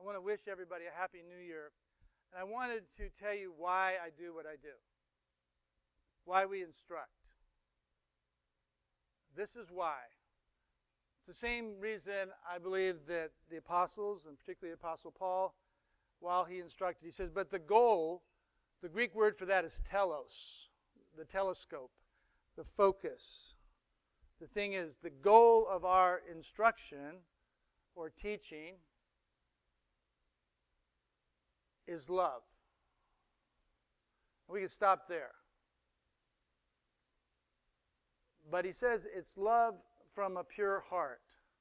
want to wish everybody a Happy New Year. And I wanted to tell you why I do what I do, why we instruct. This is why. It's the same reason I believe that the apostles, and particularly the Apostle Paul, while he instructed, he says, but the goal, the Greek word for that is telos, the telescope, the focus. The thing is, the goal of our instruction or teaching is love. We can stop there. But he says it's love from a pure heart.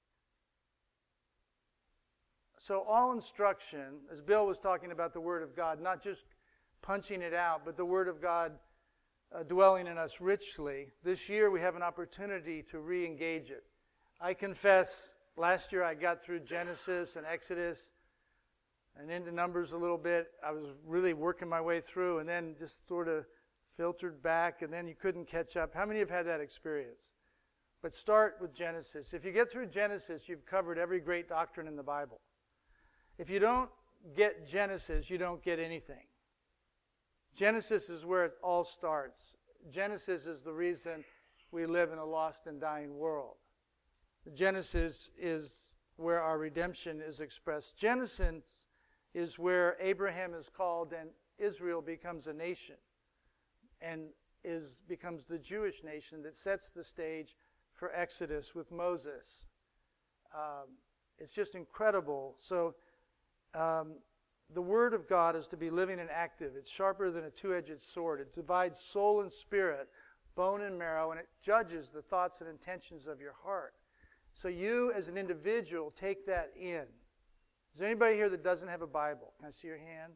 So all instruction, as Bill was talking about the Word of God, not just punching it out, but the Word of God dwelling in us richly. This year we have an opportunity to re-engage it. I confess, last year I got through Genesis and Exodus and into Numbers a little bit. I was really working my way through and then just sort of filtered back, and then you couldn't catch up. How many have had that experience? But start with Genesis. If you get through Genesis, you've covered every great doctrine in the Bible. If you don't get Genesis, you don't get anything. Genesis is where it all starts. Genesis is the reason we live in a lost and dying world. Genesis is where our redemption is expressed. Genesis is where Abraham is called and Israel becomes a nation and becomes the Jewish nation that sets the stage for Exodus with Moses. It's just incredible. So the Word of God is to be living and active. It's sharper than a two-edged sword. It divides soul and spirit, bone and marrow, and it judges the thoughts and intentions of your heart. So you as an individual take that in. Is there anybody here that doesn't have a Bible? Can I see your hand?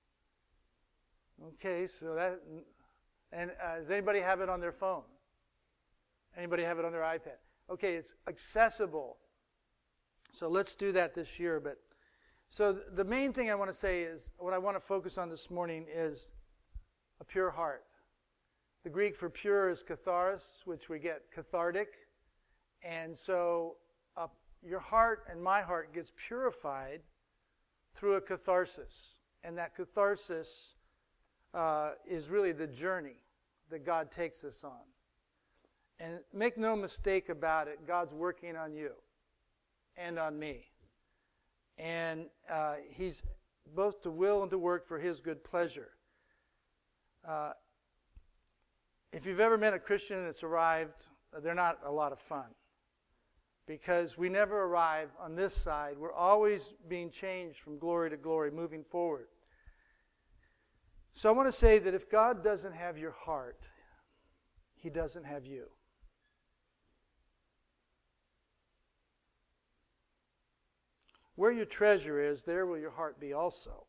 Okay, so that... And does anybody have it on their phone? Anybody have it on their iPad? Okay, it's accessible. So let's do that this year. But so the main thing I want to say is, what I want to focus on this morning is a pure heart. The Greek for pure is katharos, which we get cathartic. And so your heart and my heart gets purified through a catharsis. And that catharsis is really the journey that God takes us on. And make no mistake about it, God's working on you and on me. And He's both to will and to work for His good pleasure. If you've ever met a Christian that's arrived, they're not a lot of fun. Because we never arrive on this side. We're always being changed from glory to glory, moving forward. So I want to say that if God doesn't have your heart, He doesn't have you. Where your treasure is, there will your heart be also.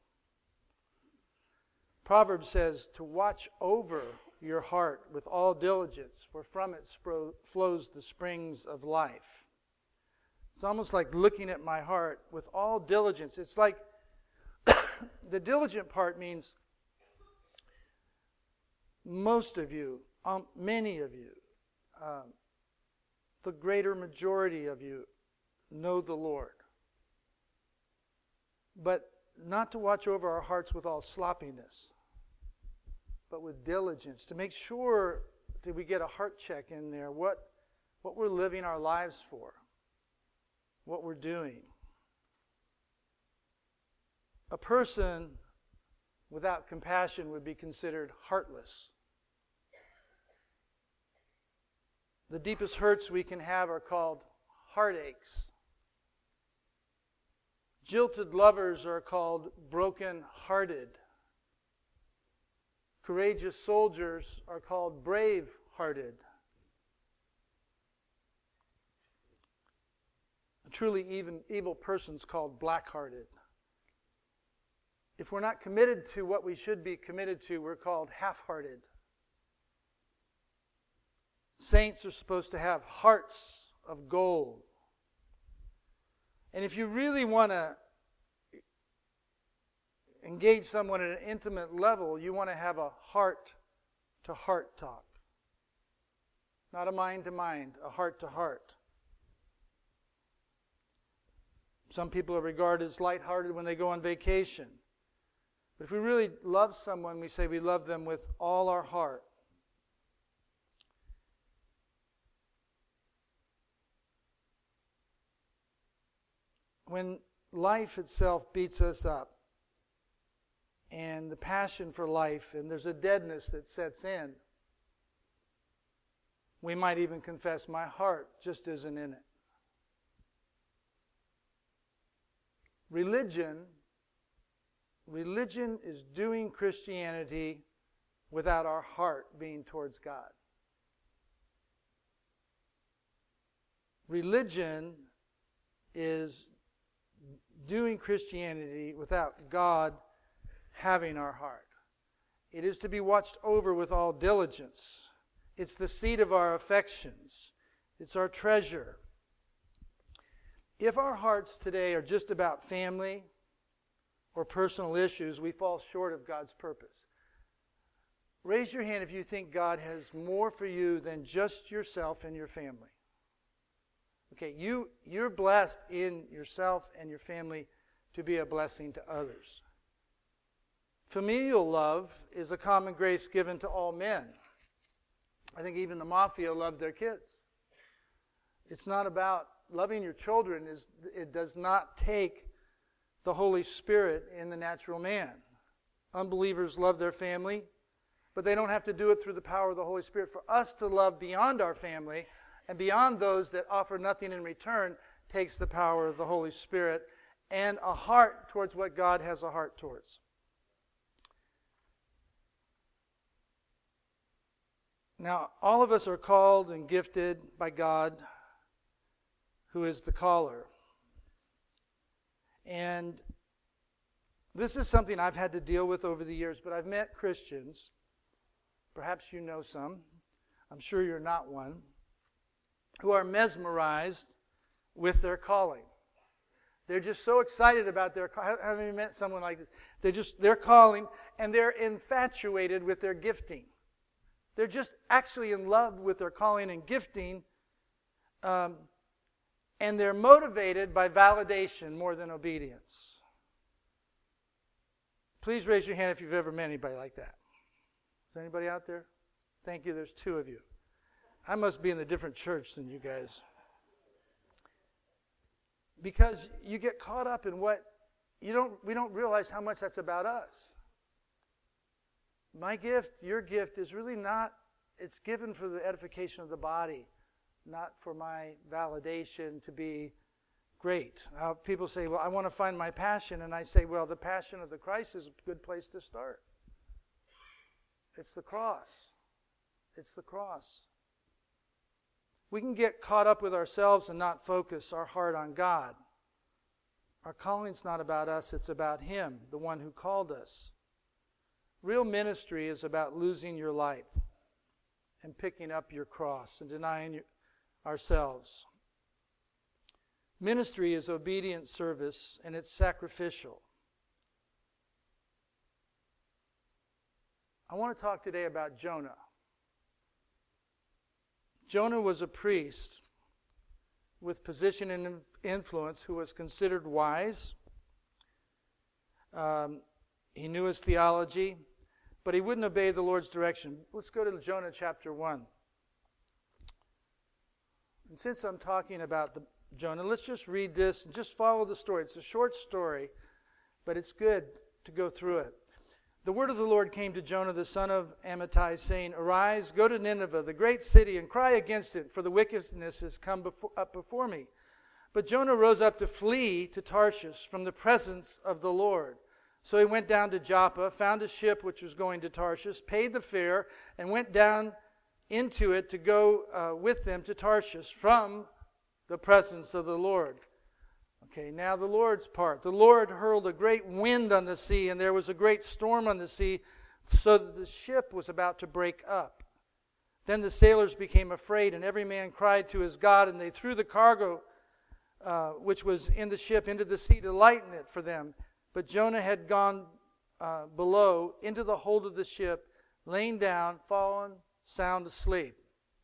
Proverbs says to watch over your heart with all diligence, for from it flows the springs of life. It's almost like looking at my heart with all diligence. It's like the diligent part means most of you, many of you, the greater majority of you know the Lord. But not to watch over our hearts with all sloppiness, but with diligence, to make sure that we get a heart check in there, what we're living our lives for, what we're doing. A person without compassion would be considered heartless. The deepest hurts we can have are called heartaches. Jilted lovers are called broken-hearted. Courageous soldiers are called brave-hearted. A truly evil person's called black-hearted. If we're not committed to what we should be committed to, we're called half-hearted. Saints are supposed to have hearts of gold. And if you really want to engage someone at an intimate level, you want to have a heart-to-heart talk. Not a mind-to-mind, a heart-to-heart. Some people are regarded as lighthearted when they go on vacation. But if we really love someone, we say we love them with all our heart. When life itself beats us up, and the passion for life, and there's a deadness that sets in, we might even confess, my heart just isn't in it. Religion is doing Christianity without our heart being towards God. Religion is doing Christianity without God having our heart. It is to be watched over with all diligence. It's the seat of our affections. It's our treasure. If our hearts today are just about family or personal issues, we fall short of God's purpose. Raise your hand if you think God has more for you than just yourself and your family. Okay, you're blessed in yourself and your family to be a blessing to others. Familial love is a common grace given to all men. I think even the mafia loved their kids. It's not about loving your children. It does not take the Holy Spirit in the natural man. Unbelievers love their family, but they don't have to do it through the power of the Holy Spirit. For us to love beyond our family and beyond those that offer nothing in return takes the power of the Holy Spirit and a heart towards what God has a heart towards. Now, all of us are called and gifted by God, who is the caller. And this is something I've had to deal with over the years, but I've met Christians, perhaps you know some, I'm sure you're not one, who are mesmerized with their calling. They're just so excited about their calling. Haven't you met someone like this? They're calling, and they're infatuated with their gifting. They're just actually in love with their calling and gifting, and they're motivated by validation more than obedience. Please raise your hand if you've ever met anybody like that. Is there anybody out there? Thank you. There's 2 of you. I must be in a different church than you guys. Because you get caught up in what we don't realize how much that's about us. My gift, your gift is really not, it's given for the edification of the body, not for my validation to be great. People say, well, I want to find my passion. And I say, well, the passion of the Christ is a good place to start. It's the cross. It's the cross. We can get caught up with ourselves and not focus our heart on God. Our calling's not about us, it's about Him, the one who called us. Real ministry is about losing your life and picking up your cross and denying ourselves. Ministry is obedient service, and it's sacrificial. I want to talk today about Jonah. Jonah was a priest with position and influence who was considered wise. He knew his theology, but he wouldn't obey the Lord's direction. Let's go to Jonah chapter 1. And since I'm talking about Jonah, let's just read this and just follow the story. It's a short story, but it's good to go through it. The word of the Lord came to Jonah, the son of Amittai, saying, Arise, go to Nineveh, the great city, and cry against it, for the wickedness has come up before me. But Jonah rose up to flee to Tarshish from the presence of the Lord. So he went down to Joppa, found a ship which was going to Tarshish, paid the fare, and went down into it to go with them to Tarshish from the presence of the Lord. Okay, now the Lord's part. The Lord hurled a great wind on the sea, and there was a great storm on the sea, so that the ship was about to break up. Then the sailors became afraid, and every man cried to his God, and they threw the cargo which was in the ship into the sea to lighten it for them. But Jonah had gone below into the hold of the ship, lain down, fallen, sound asleep.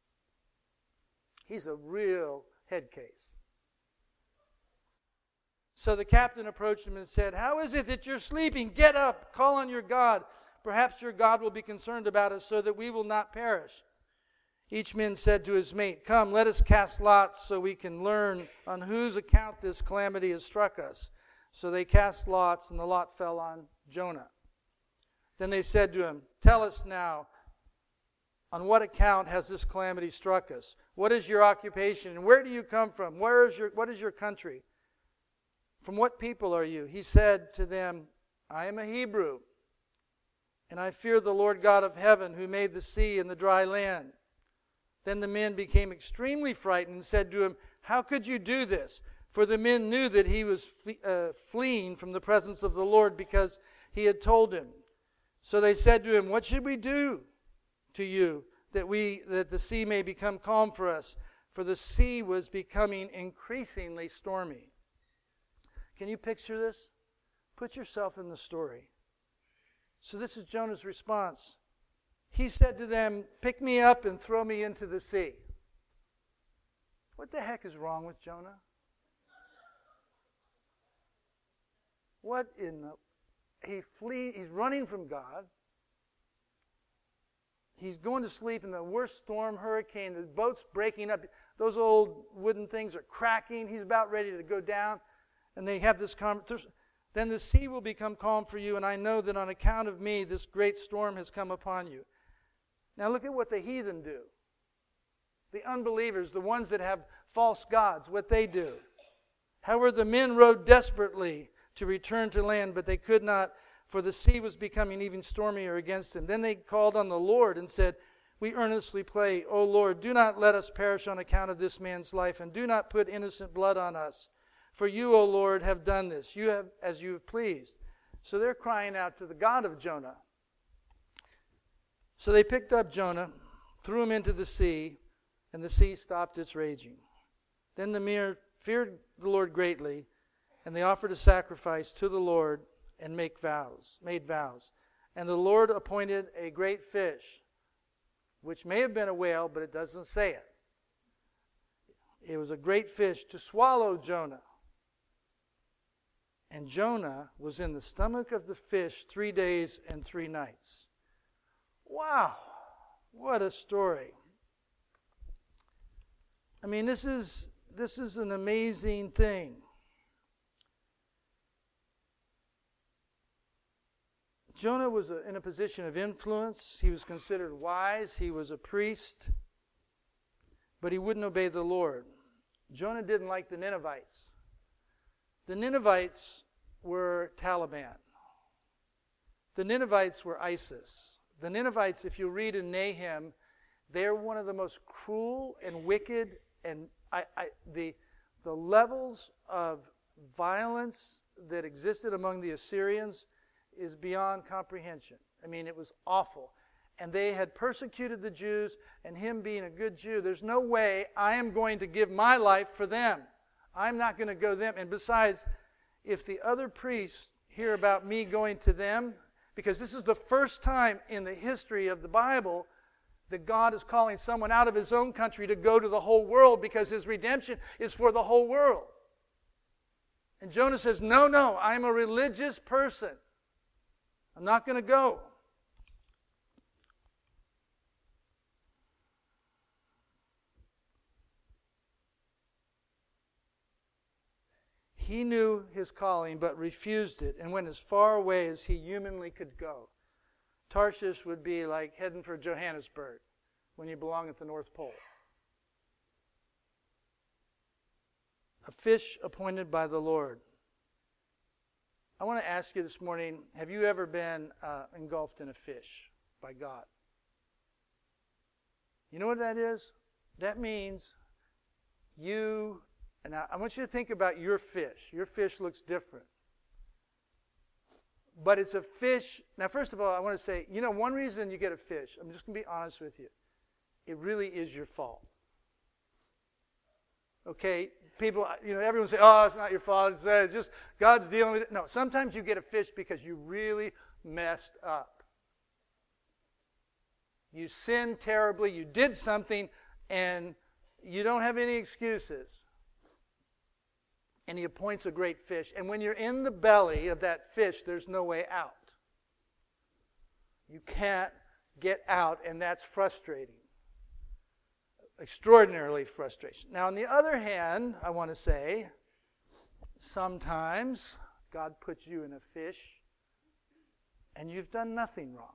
He's a real head case. So the captain approached him and said, "How is it that you're sleeping? Get up, call on your God. Perhaps your God will be concerned about us so that we will not perish." Each man said to his mate, "Come, let us cast lots so we can learn on whose account this calamity has struck us." So they cast lots, and the lot fell on Jonah. Then they said to him, "Tell us now, on what account has this calamity struck us? What is your occupation, and where do you come from? What is your country? From what people are you?" He said to them, "I am a Hebrew, and I fear the Lord God of heaven, who made the sea and the dry land." Then the men became extremely frightened and said to him, "How could you do this?" For the men knew that he was fleeing from the presence of the Lord, because he had told him. So they said to him, "What should we do to you that the sea may become calm for us?" For the sea was becoming increasingly stormy. Can you picture this? Put yourself in the story. So this is Jonah's response. He said to them, "Pick me up and throw me into the sea." What the heck is wrong with Jonah? What in the... He's running from God. He's going to sleep in the worst storm, hurricane. The boat's breaking up. Those old wooden things are cracking. He's about ready to go down. And they have this conversation. "Then the sea will become calm for you, and I know that on account of me this great storm has come upon you." Now look at what the heathen do. The unbelievers, the ones that have false gods, what they do. "However, the men rowed desperately to return to land, but they could not, for the sea was becoming even stormier against them. Then they called on the Lord and said, 'We earnestly pray, O Lord, do not let us perish on account of this man's life, and do not put innocent blood on us. For you, O Lord, have done this, as you have pleased.'" So they're crying out to the God of Jonah. So they picked up Jonah, threw him into the sea, and the sea stopped its raging. Then the men feared the Lord greatly, and they offered a sacrifice to the Lord and made vows. And the Lord appointed a great fish, which may have been a whale, but it doesn't say it. It was a great fish to swallow Jonah. And Jonah was in the stomach of the fish 3 days and 3 nights. Wow, what a story. I mean, this is an amazing thing. Jonah was in a position of influence. He was considered wise. He was a priest. But he wouldn't obey the Lord. Jonah didn't like the Ninevites. The Ninevites were Taliban. The Ninevites were ISIS. The Ninevites, if you read in Nahum, they're one of the most cruel and wicked, and the levels of violence that existed among the Assyrians is beyond comprehension. I mean, it was awful. And they had persecuted the Jews, and him being a good Jew, there's no way I am going to give my life for them. I'm not going to go them. And besides, if the other priests hear about me going to them, because this is the first time in the history of the Bible that God is calling someone out of his own country to go to the whole world, because his redemption is for the whole world. And Jonah says, no, I'm a religious person. I'm not going to go. He knew his calling, but refused it and went as far away as he humanly could go. Tarshish would be like heading for Johannesburg when you belong at the North Pole. A fish appointed by the Lord. I want to ask you this morning, have you ever been engulfed in a fish by God? You know what that is? That means you... And I want you to think about your fish. Your fish looks different. But it's a fish. Now, first of all, I want to say, one reason you get a fish, I'm just going to be honest with you. It really is your fault. Okay? People, everyone say, "Oh, it's not your fault. It's just God's dealing with it." No, sometimes you get a fish because you really messed up. You sinned terribly. You did something, and you don't have any excuses. And he appoints a great fish. And when you're in the belly of that fish, there's no way out. You can't get out, and that's frustrating. Extraordinarily frustration. Now, on the other hand, I want to say, sometimes God puts you in a fish, and you've done nothing wrong.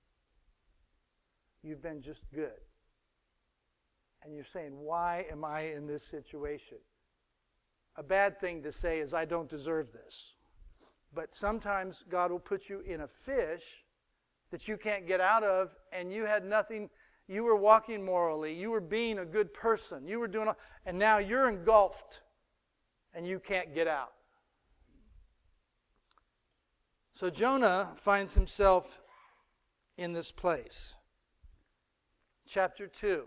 You've been just good. And you're saying, why am I in this situation? A bad thing to say is, I don't deserve this. But sometimes God will put you in a fish that you can't get out of, and you had nothing. You were walking morally. You were being a good person. You were doing all, and now you're engulfed, and you can't get out. So Jonah finds himself in this place. Chapter 2.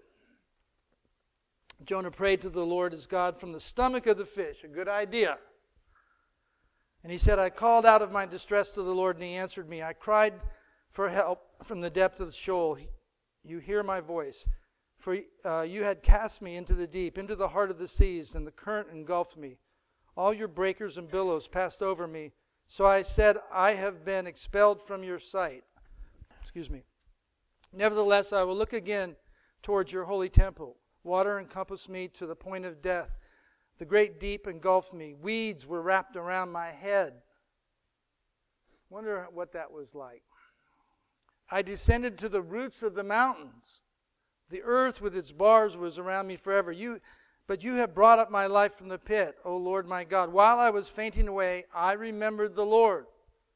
Jonah prayed to the Lord his God from the stomach of the fish. A good idea. And he said, I called out of my distress to the Lord, and he answered me. I cried for help from the depth of the shoal. You hear my voice. For you had cast me into the deep, into the heart of the seas, and the current engulfed me. All your breakers and billows passed over me. So I said, I have been expelled from your sight. Nevertheless, I will look again towards your holy temple. Water encompassed me to the point of death. The great deep engulfed me. Weeds were wrapped around my head. Wonder what that was like. I descended to the roots of the mountains. The earth with its bars was around me forever. But you have brought up my life from the pit, O Lord my God. While I was fainting away, I remembered the Lord.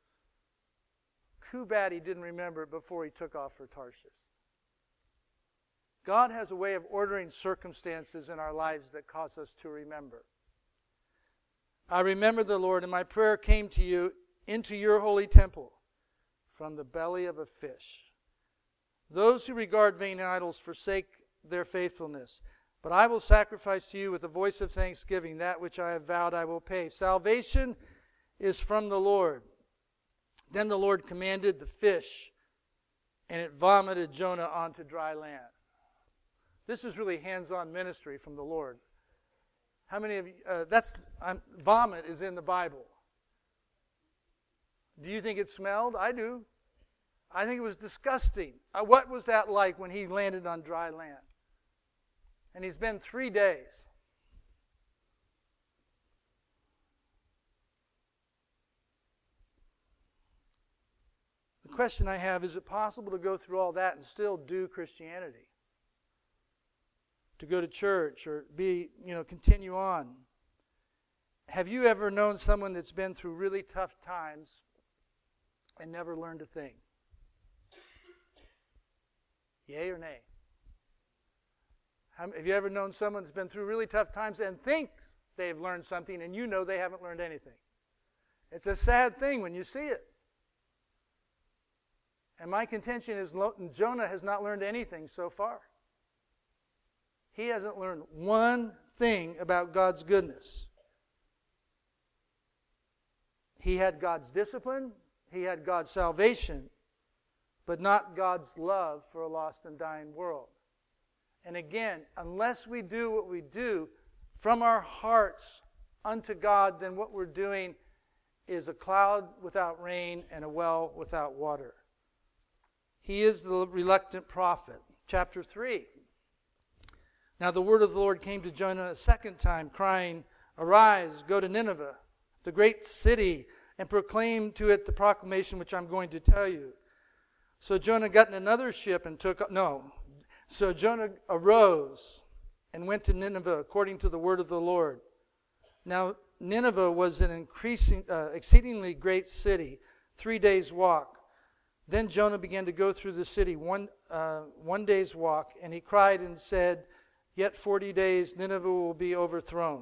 Too bad he didn't remember it before he took off for Tarshish. God has a way of ordering circumstances in our lives that cause us to remember. I remember the Lord, and my prayer came to you into your holy temple from the belly of a fish. Those who regard vain idols forsake their faithfulness. But I will sacrifice to you with a voice of thanksgiving. That which I have vowed I will pay. Salvation is from the Lord. Then the Lord commanded the fish, and it vomited Jonah onto dry land. This is really hands-on ministry from the Lord. How many of you, vomit is in the Bible. Do you think it smelled? I do. I think it was disgusting. What was that like when he landed on dry land? And he's been 3 days. The question I have, is it possible to go through all that and still do Christianity? To go to church or continue on? Have you ever known someone that's been through really tough times and never learned a thing? Yay or nay? Have you ever known someone that's been through really tough times and thinks they've learned something, and you know they haven't learned anything? It's a sad thing when you see it. And my contention is Jonah has not learned anything so far. He hasn't learned one thing about God's goodness. He had God's discipline, he had God's salvation, but not God's love for a lost and dying world. And again, unless we do what we do from our hearts unto God, then what we're doing is a cloud without rain and a well without water. He is the reluctant prophet. Chapter 3. Now the word of the Lord came to Jonah a second time, crying, Arise, go to Nineveh, the great city, and proclaim to it the proclamation which I'm going to tell you. So Jonah got in another ship and So Jonah arose and went to Nineveh according to the word of the Lord. Now Nineveh was an exceedingly great city, 3 days' walk. Then Jonah began to go through the city one day's walk, and he cried and said, Yet 40 days Nineveh will be overthrown.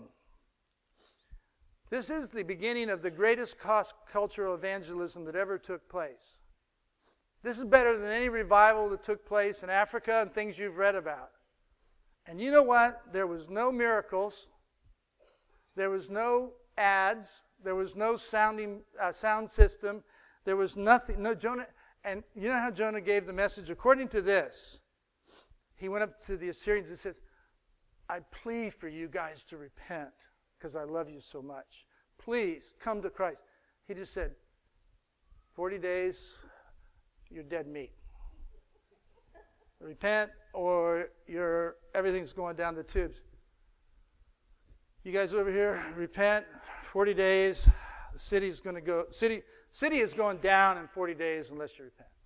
This is the beginning of the greatest cultural evangelism that ever took place. This is better than any revival that took place in Africa and things you've read about. And you know what? There was no miracles. There was no ads. There was no sound system. There was nothing. No Jonah. And you know how Jonah gave the message? According to this, he went up to the Assyrians and says, I plead for you guys to repent, because I love you so much. Please come to Christ. He just said, 40 days, you're dead meat. Repent or everything's going down the tubes. You guys over here, repent, 40 days, the city's going to go, city is going down in 40 days unless you repent.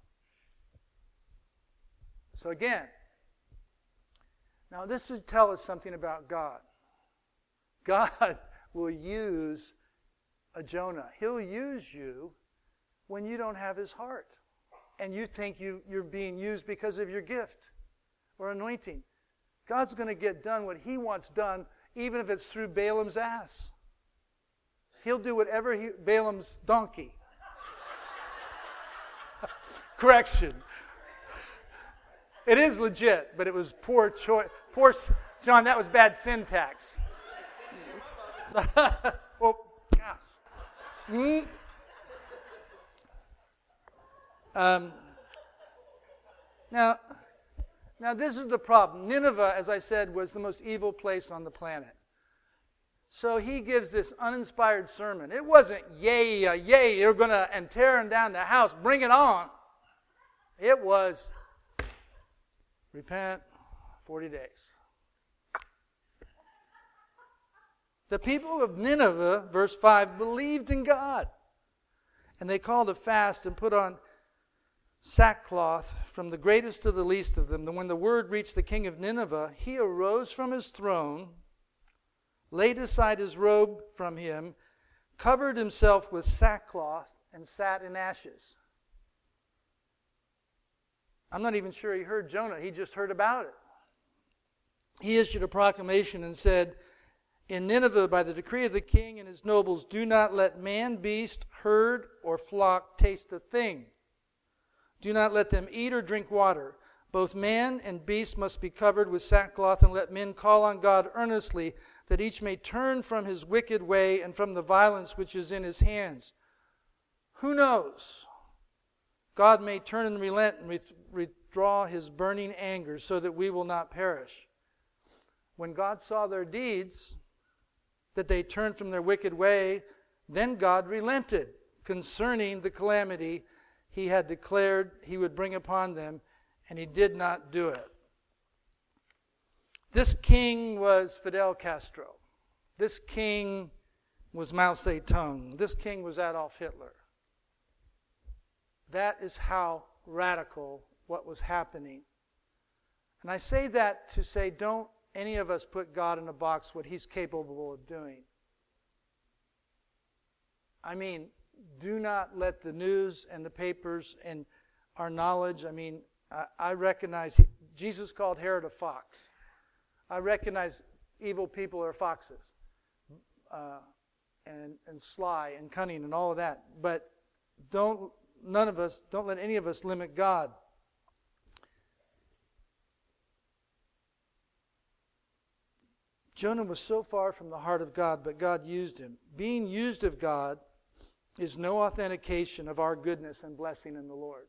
So again, now this should tell us something about God. God will use a Jonah. He'll use you when you don't have his heart. And you think you're being used because of your gift or anointing. God's going to get done what he wants done, even if it's through Balaam's ass. He'll do whatever Balaam's donkey. Correction. It is legit, but it was poor choice. John, that was bad syntax. Oh, gosh. Now this is the problem. Nineveh, as I said, was the most evil place on the planet. So he gives this uninspired sermon. It wasn't, yay, you're going to, and tearing down the house, bring it on. It was, repent, 40 days. The people of Nineveh, verse 5, believed in God. And they called a fast and put on sackcloth from the greatest to the least of them. And when the word reached the king of Nineveh, he arose from his throne, laid aside his robe from him, covered himself with sackcloth, and sat in ashes. I'm not even sure he heard Jonah. He just heard about it. He issued a proclamation and said, in Nineveh, by the decree of the king and his nobles, do not let man, beast, herd, or flock taste a thing. Do not let them eat or drink water. Both man and beast must be covered with sackcloth, and let men call on God earnestly, that each may turn from his wicked way and from the violence which is in his hands. Who knows? God may turn and relent and withdraw his burning anger so that we will not perish. When God saw their deeds, that they turned from their wicked way, then God relented concerning the calamity he had declared he would bring upon them, and he did not do it. This king was Fidel Castro. This king was Mao Zedong. This king was Adolf Hitler. That is how radical what was happening. And I say that to say, don't any of us put God in a box what he's capable of doing. I mean, do not let the news and the papers and our knowledge, I recognize Jesus called Herod a fox. I recognize evil people are foxes and sly and cunning and all of that. But don't let any of us limit God. Jonah was so far from the heart of God, but God used him. Being used of God is no authentication of our goodness and blessing in the Lord.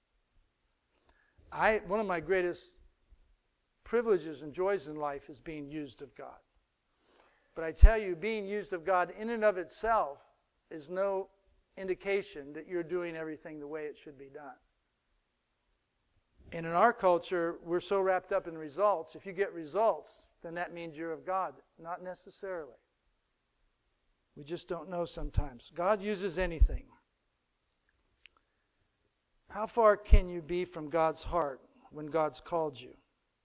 One of my greatest privileges and joys in life is being used of God. But I tell you, being used of God in and of itself is no indication that you're doing everything the way it should be done. And in our culture, we're so wrapped up in results. If you get results, then that means you're of God. Not necessarily. We just don't know sometimes. God uses anything. How far can you be from God's heart when God's called you?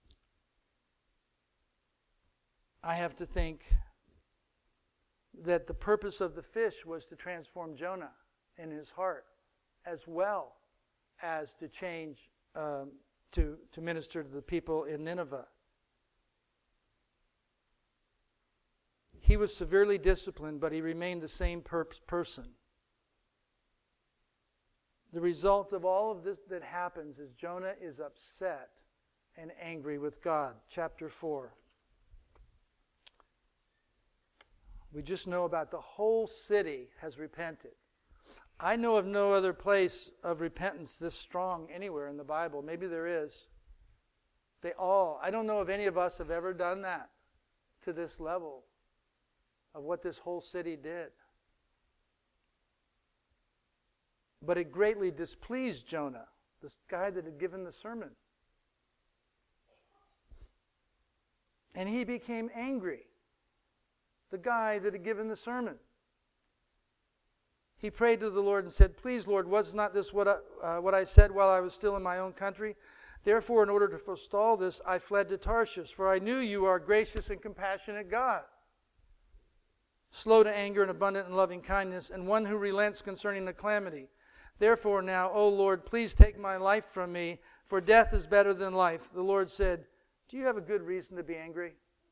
I have to think that the purpose of the fish was to transform Jonah in his heart, as well as to change, to minister to the people in Nineveh. He was severely disciplined, but he remained the same person. The result of all of this that happens is Jonah is upset and angry with God. Chapter 4. We just know about the whole city has repented. I know of no other place of repentance this strong anywhere in the Bible. Maybe there is. I don't know if any of us have ever done that to this level. of what this whole city did. But it greatly displeased Jonah, this guy that had given the sermon. And he became angry, the guy that had given the sermon. He prayed to the Lord and said, "Please, Lord, was not this what I said while I was still in my own country? Therefore, in order to forestall this, I fled to Tarshish, for I knew you are a gracious and compassionate God, slow to anger and abundant in loving kindness, and one who relents concerning the calamity. Therefore now, O Lord, please take my life from me, for death is better than life." The Lord said, "Do you have a good reason to be angry?"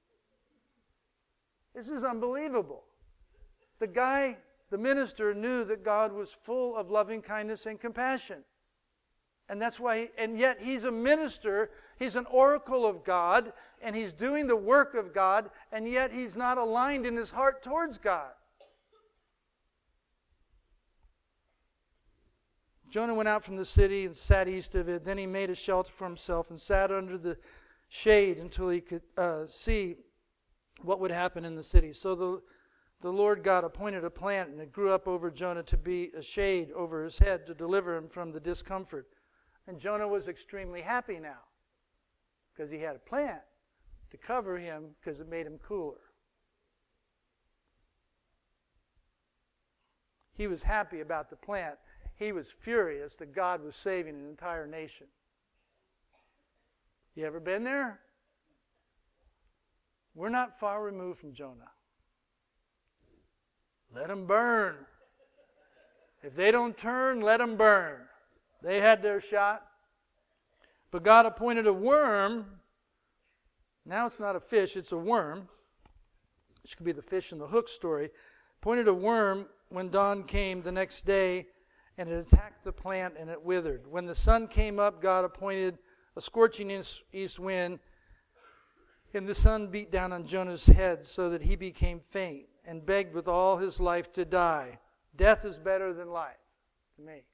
This is unbelievable. The minister knew that God was full of loving kindness and compassion. And that's why, and yet he's a minister, he's an oracle of God, and he's doing the work of God, and yet he's not aligned in his heart towards God. Jonah went out from the city and sat east of it. Then he made a shelter for himself and sat under the shade until he could see what would happen in the city. So the Lord God appointed a plant, and it grew up over Jonah to be a shade over his head to deliver him from the discomfort. And Jonah was extremely happy now because he had a plant to cover him because it made him cooler. He was happy about the plant. He was furious that God was saving an entire nation. You ever been there? We're not far removed from Jonah. Let them burn. If they don't turn, let them burn. They had their shot. But God appointed a worm. Now it's not a fish, it's a worm. This could be the fish in the hook story. Appointed a worm when dawn came the next day, and it attacked the plant and it withered. When the sun came up, God appointed a scorching east wind, and the sun beat down on Jonah's head so that he became faint and begged with all his life to die. Death is better than life to me.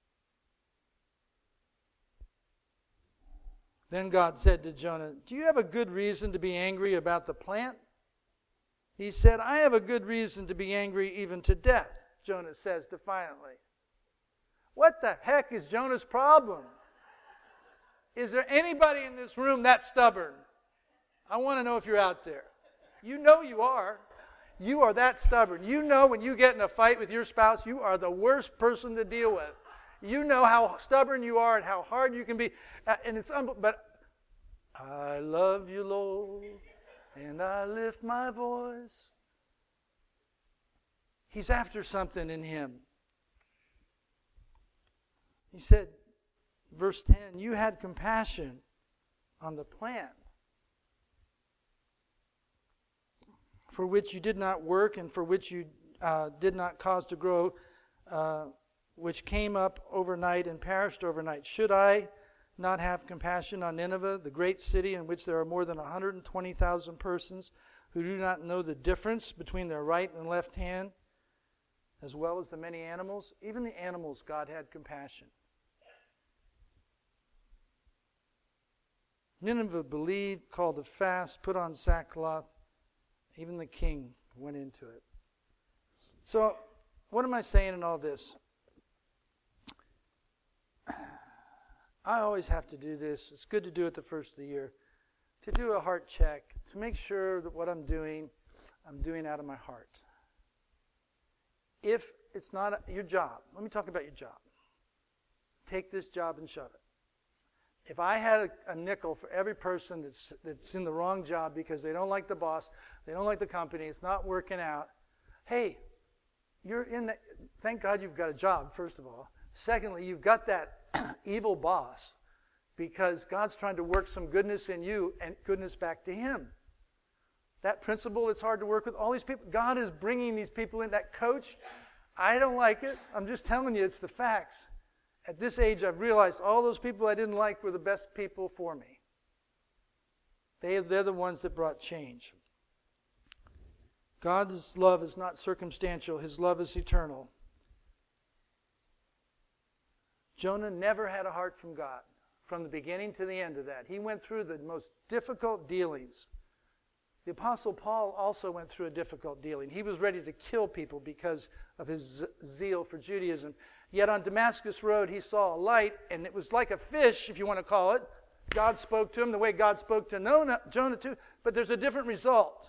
Then God said to Jonah, "Do you have a good reason to be angry about the plant?" He said, "I have a good reason to be angry even to death," Jonah says defiantly. What the heck is Jonah's problem? Is there anybody in this room that stubborn? I want to know if you're out there. You know you are. You are that stubborn. You know when you get in a fight with your spouse, you are the worst person to deal with. You know how stubborn you are and how hard you can be. And it's but I love you, Lord, and I lift my voice. He's after something in him. He said, verse 10, "You had compassion on the plant for which you did not work and for which you did not cause to grow, which came up overnight and perished overnight. Should I not have compassion on Nineveh, the great city in which there are more than 120,000 persons who do not know the difference between their right and left hand, as well as the many animals?" Even the animals, God had compassion. Nineveh believed, called a fast, put on sackcloth. Even the king went into it. So, what am I saying in all this? I always have to do this. It's good to do it the first of the year. To do a heart check, to make sure that what I'm doing out of my heart. If it's not your job, let me talk about your job. Take this job and shove it. If I had a nickel for every person that's in the wrong job because they don't like the boss, they don't like the company, it's not working out, hey, you're in the, thank God you've got a job, first of all. Secondly, you've got that evil boss because God's trying to work some goodness in you and goodness back to him. That principle, it's hard to work with all these people. God is bringing these people in. That coach, I don't like it. I'm just telling you, it's the facts. At this age, I've realized all those people I didn't like were the best people for me. They're the ones that brought change. God's love is not circumstantial. His love is eternal. Jonah never had a heart from God from the beginning to the end of that. He went through the most difficult dealings. The Apostle Paul also went through a difficult dealing. He was ready to kill people because of his zeal for Judaism. Yet on Damascus Road, he saw a light, and it was like a fish, if you want to call it. God spoke to him the way God spoke to Jonah too, but there's a different result.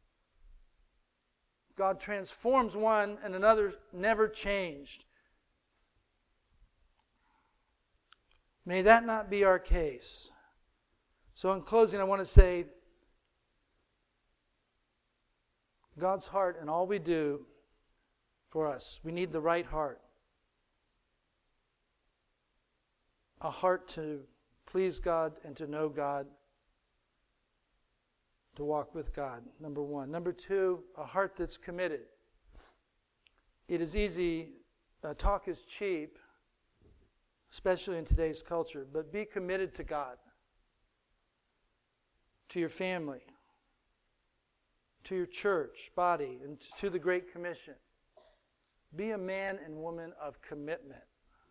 God transforms one, and another never changed. May that not be our case. So in closing, I want to say, God's heart in all we do for us. We need the right heart. A heart to please God and to know God, to walk with God, number one. Number two, a heart that's committed. It is easy, talk is cheap, especially in today's culture, but be committed to God, to your family, to your church body, and to the Great Commission. Be a man and woman of commitment.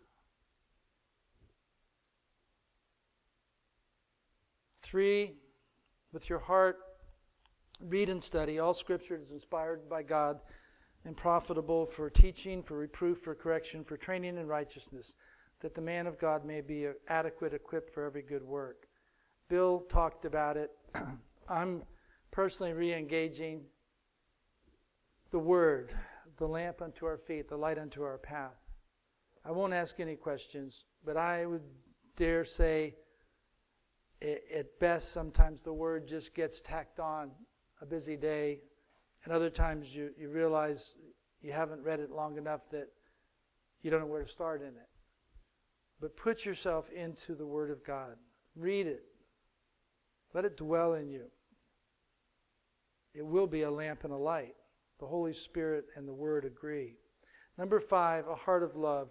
Three, with your heart, read and study. All Scripture is inspired by God and profitable for teaching, for reproof, for correction, for training in righteousness, that the man of God may be adequate, equipped for every good work. Bill talked about it. I'm personally re-engaging the Word, the lamp unto our feet, the light unto our path. I won't ask any questions, but I would dare say, at best, sometimes the Word just gets tacked on a busy day, and other times you realize you haven't read it long enough that you don't know where to start in it. But put yourself into the Word of God. Read it. Let it dwell in you. It will be a lamp and a light. The Holy Spirit and the Word agree. Number 5, a heart of love.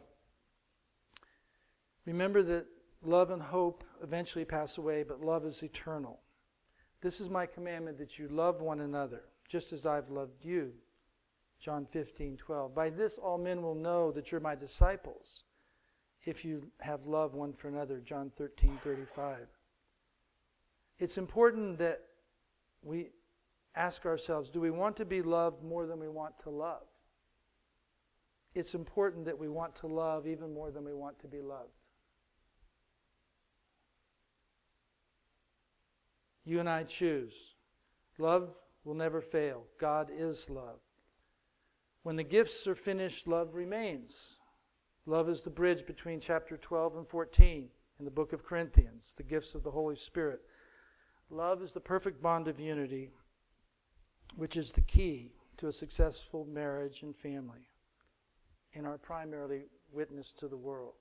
Remember that love and hope eventually pass away, but love is eternal. This is my commandment, that you love one another, just as I've loved you. John 15:12. By this all men will know that you're my disciples, if you have love one for another. John 13:35. It's important that we ask ourselves, do we want to be loved more than we want to love? It's important that we want to love even more than we want to be loved. You and I choose. Love will never fail. God is love. When the gifts are finished, love remains. Love is the bridge between chapter 12 and 14 in the book of Corinthians, the gifts of the Holy Spirit. Love is the perfect bond of unity, which is the key to a successful marriage and family, and our primarily witness to the world.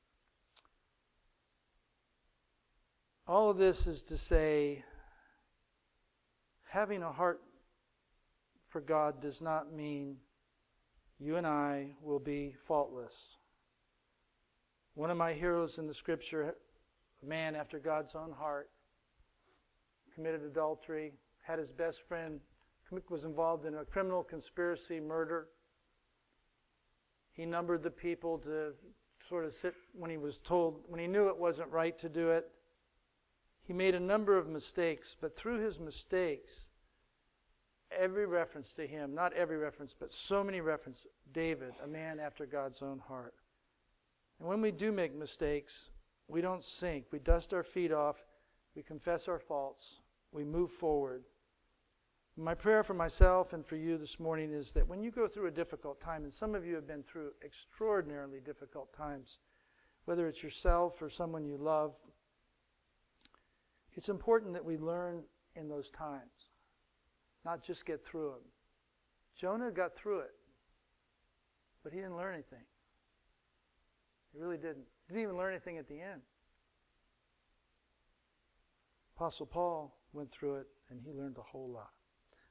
All of this is to say, having a heart for God does not mean you and I will be faultless. One of my heroes in the Scripture, a man after God's own heart, committed adultery, had his best friend, was involved in a criminal conspiracy, murder. He numbered the people to sort of sit when he was told, when he knew it wasn't right to do it. He made a number of mistakes, but through his mistakes, every reference to him, not every reference, but so many references, David, a man after God's own heart. And when we do make mistakes, we don't sink. We dust our feet off. We confess our faults. We move forward. My prayer for myself and for you this morning is that when you go through a difficult time, and some of you have been through extraordinarily difficult times, whether it's yourself or someone you love, it's important that we learn in those times, not just get through them. Jonah got through it, but he didn't learn anything. He really didn't. He didn't even learn anything at the end. Apostle Paul went through it, and he learned a whole lot.